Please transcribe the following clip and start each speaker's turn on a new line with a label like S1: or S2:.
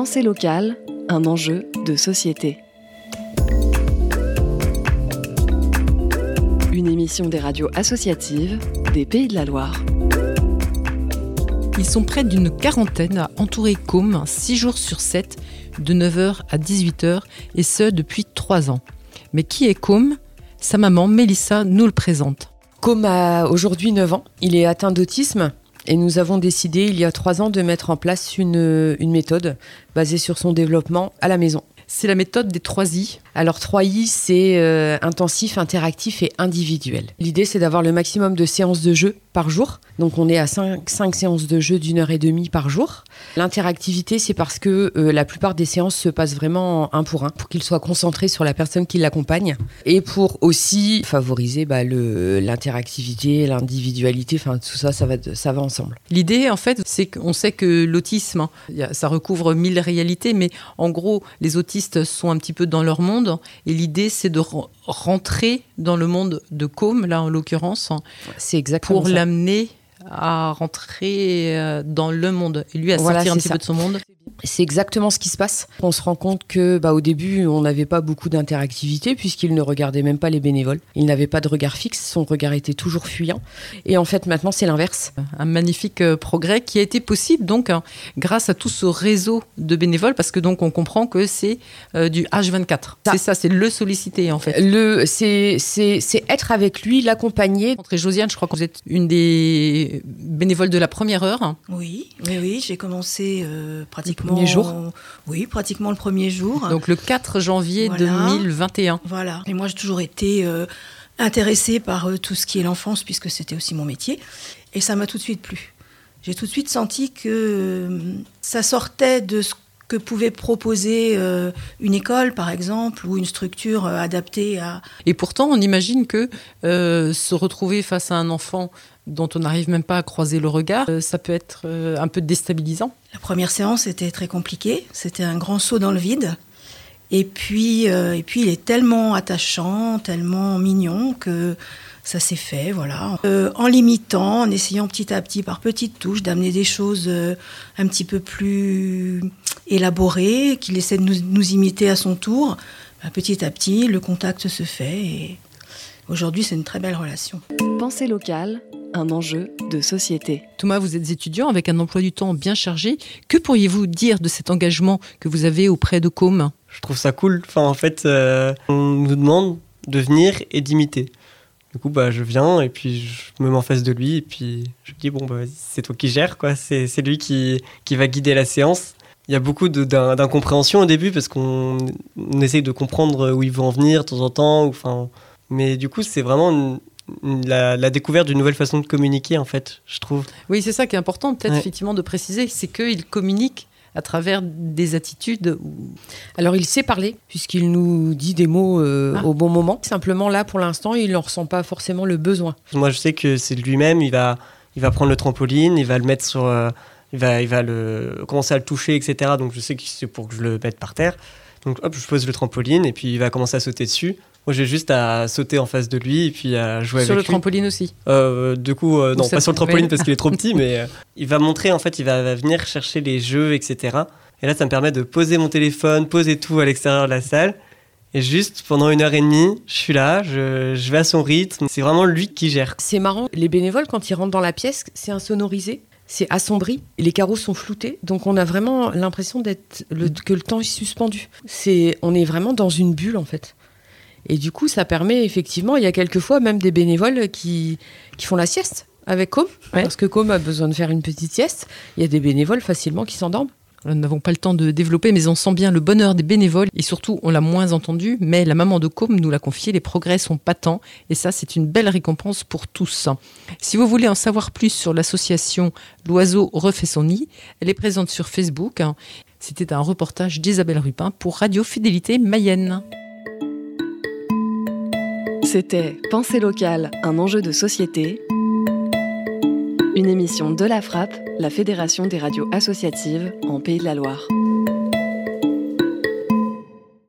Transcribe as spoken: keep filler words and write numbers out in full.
S1: Pensée locale, un enjeu de société. Une émission des radios associatives des Pays de la Loire.
S2: Ils sont près d'une quarantaine à entourer Côme, six jours sur sept, de neuf heures à dix-huit heures, et ce depuis trois ans. Mais qui est Côme ? Sa maman, Mélissa, nous le présente.
S3: Côme a aujourd'hui neuf ans, il est atteint d'autisme et nous avons décidé il y a trois ans de mettre en place une, une méthode basée sur son développement à la maison.
S2: C'est la méthode des trois I.
S3: Alors trois I, c'est euh, intensif, interactif et individuel. L'idée, c'est d'avoir le maximum de séances de jeu par jour. Donc on est à cinq, cinq séances de jeu d'une heure et demie par jour. L'interactivité, c'est parce que euh, la plupart des séances se passent vraiment un pour un, pour qu'il soit concentré sur la personne qui l'accompagne et pour aussi favoriser bah, le, l'interactivité, l'individualité, enfin tout ça, ça va, ça va ensemble.
S2: L'idée, en fait, c'est qu'on sait que l'autisme, hein, ça recouvre mille réalités, mais en gros, les autistes sont un petit peu dans leur monde. Et l'idée, c'est de re- rentrer dans le monde de Côme, là en l'occurrence,
S3: c'est exactement
S2: pour
S3: ça.
S2: L'amener à rentrer dans le monde et lui à
S3: voilà,
S2: sortir un petit
S3: ça.
S2: peu de son monde.
S3: C'est exactement ce qui se passe. On se rend compte que, bah, au début, on n'avait pas beaucoup d'interactivité puisqu'il ne regardait même pas les bénévoles. Il n'avait pas de regard fixe, son regard était toujours fuyant. Et en fait, maintenant, c'est l'inverse.
S2: Un magnifique euh, progrès qui a été possible donc hein, grâce à tout ce réseau de bénévoles, parce que donc on comprend que c'est euh, du H vingt-quatre. Ça. C'est ça, c'est le solliciter en fait.
S3: Le, c'est, c'est, c'est être avec lui, l'accompagner.
S2: Et Josiane, je crois que vous êtes une des bénévoles de la première heure.
S4: Oui, oui, oui, j'ai commencé euh, pratiquement.
S3: Le premier jour.
S4: Oui, pratiquement le premier jour.
S2: Donc le quatre janvier voilà. deux mille vingt et un.
S4: Voilà. Et moi, j'ai toujours été euh, intéressée par euh, tout ce qui est l'enfance, puisque c'était aussi mon métier. Et ça m'a tout de suite plu. J'ai tout de suite senti que euh, ça sortait de ce que pouvait proposer euh, une école, par exemple, ou une structure euh, adaptée à...
S2: Et pourtant, on imagine que euh, se retrouver face à un enfant dont on n'arrive même pas à croiser le regard, euh, ça peut être euh, un peu déstabilisant.
S4: La première séance était très compliquée, c'était un grand saut dans le vide. Et puis, euh, et puis il est tellement attachant, tellement mignon que ça s'est fait, voilà. Euh, en l'imitant, en essayant petit à petit, par petites touches, d'amener des choses euh, un petit peu plus élaborées, qu'il essaie de nous, nous imiter à son tour. Ben, petit à petit, le contact se fait et aujourd'hui, c'est une très belle relation.
S1: Pensée locale, un enjeu de société.
S2: Thomas, vous êtes étudiant avec un emploi du temps bien chargé. Que pourriez-vous dire de cet engagement que vous avez auprès de Côme ?
S5: Je trouve ça cool. Enfin, en fait, euh, on nous demande de venir et d'imiter. Du coup, bah, je viens et puis je me mets en face de lui et puis je me dis, bon, bah, vas-y, c'est toi qui gères, quoi. C'est, c'est lui qui, qui va guider la séance. Il y a beaucoup de, d'in, d'incompréhension au début parce qu'on on essaye de comprendre où il veut en venir de temps en temps. Ou, mais du coup, c'est vraiment une, une, la, la découverte d'une nouvelle façon de communiquer, en fait, je trouve.
S2: Oui, c'est ça qui est important, peut-être,
S5: ouais.
S2: effectivement, de préciser, c'est qu'il communique à travers des attitudes.
S3: Alors il sait parler, puisqu'il nous dit des mots euh, ah. au bon moment. Simplement là, pour l'instant, il n'en ressent pas forcément le besoin.
S5: Moi, je sais que c'est de lui-même, il va, il va prendre le trampoline, il va le mettre sur... Euh, il va, il va le, commencer à le toucher, et cetera. Donc je sais que c'est pour que je le mette par terre. Donc hop, je pose le trampoline et puis il va commencer à sauter dessus. Moi, j'ai juste à sauter en face de lui et puis à jouer
S2: sur
S5: avec lui.
S2: Sur le trampoline aussi
S5: euh, Du coup, euh, non, pas sur le trampoline
S2: oui.
S5: parce qu'il est trop petit, mais euh, il va montrer, en fait, il va, va venir chercher les jeux, et cetera. Et là, ça me permet de poser mon téléphone, poser tout à l'extérieur de la salle. Et juste, pendant une heure et demie, je suis là, je, je vais à son rythme. C'est vraiment lui qui gère.
S3: C'est marrant, les bénévoles, quand ils rentrent dans la pièce, c'est insonorisé. C'est assombri, les carreaux sont floutés, donc on a vraiment l'impression d'être le, que le temps est suspendu. C'est, on est vraiment dans une bulle, en fait. Et du coup, ça permet effectivement, il y a quelquefois même des bénévoles qui, qui font la sieste avec Côme, ouais. Parce que Côme a besoin de faire une petite sieste. Il y a des bénévoles facilement qui s'endorment.
S2: Nous n'avons pas le temps de développer, mais on sent bien le bonheur des bénévoles. Et surtout, on l'a moins entendu, mais la maman de Côme nous l'a confié, les progrès sont patents. Et ça, c'est une belle récompense pour tous. Si vous voulez en savoir plus sur l'association L'Oiseau refait son nid, elle est présente sur Facebook. C'était un reportage d'Isabelle Rupin pour Radio Fidélité Mayenne.
S1: C'était Pensée locale, un enjeu de société. Une émission de la Frappe, la Fédération des radios associatives en Pays de la Loire.